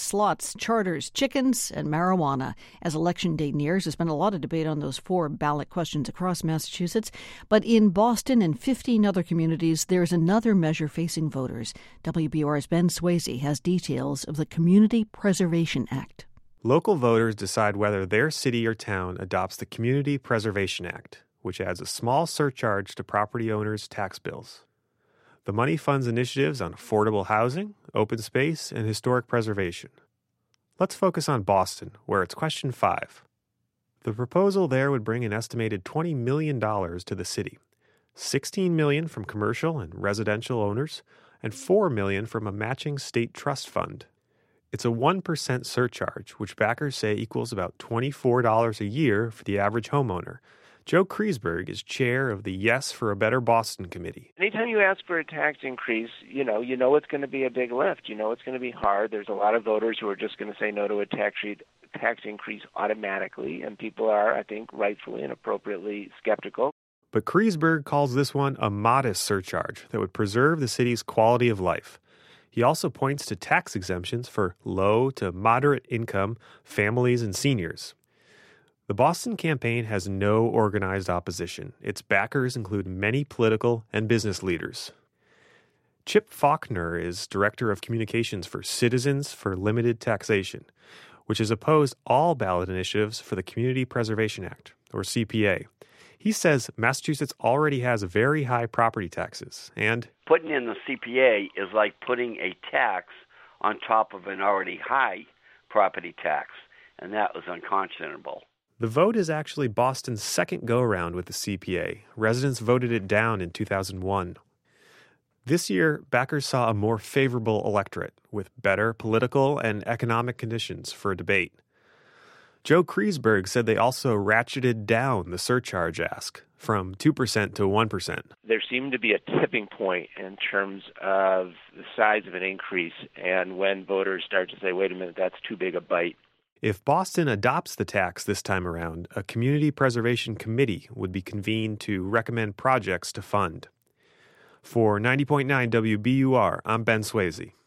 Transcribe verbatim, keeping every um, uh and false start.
slots, charters, chickens, and marijuana. As election day nears, there's been a lot of debate on those four ballot questions across Massachusetts. But in Boston and fifteen other communities, there's another measure facing voters. W B U R's Ben Swayze has details of the Community Preservation Act. Local voters decide whether their city or town adopts the Community Preservation Act, which adds a small surcharge to property owners' tax bills. The money funds initiatives on affordable housing, open space, and historic preservation. Let's focus on Boston, where it's question five. The proposal there would bring an estimated twenty million dollars to the city, sixteen million dollars from commercial and residential owners, and four million dollars from a matching state trust fund. It's a one percent surcharge, which backers say equals about twenty-four dollars a year for the average homeowner. Joe Kreisberg is chair of the Yes for a Better Boston Committee. Anytime you ask for a tax increase, you know, you know it's going to be a big lift. You know it's going to be hard. There's a lot of voters who are just going to say no to a tax rate, tax increase automatically, and people are, I think, rightfully and appropriately skeptical. But Kreisberg calls this one a modest surcharge that would preserve the city's quality of life. He also points to tax exemptions for low to moderate income families and seniors. The Boston campaign has no organized opposition. Its backers include many political and business leaders. Chip Faulkner is Director of Communications for Citizens for Limited Taxation, which has opposed all ballot initiatives for the Community Preservation Act, or C P A. He says Massachusetts already has very high property taxes, and putting in the C P A is like putting a tax on top of an already high property tax, and that was unconscionable. The vote is actually Boston's second go-around with the C P A. Residents voted it down in two thousand one. This year, backers saw a more favorable electorate with better political and economic conditions for a debate. Joe Kreisberg said they also ratcheted down the surcharge ask from two percent to one percent. There seemed to be a tipping point in terms of the size of an increase, and when voters start to say, wait a minute, that's too big a bite. If Boston adopts the tax this time around, a community preservation committee would be convened to recommend projects to fund. For ninety point nine W B U R, I'm Ben Swayze.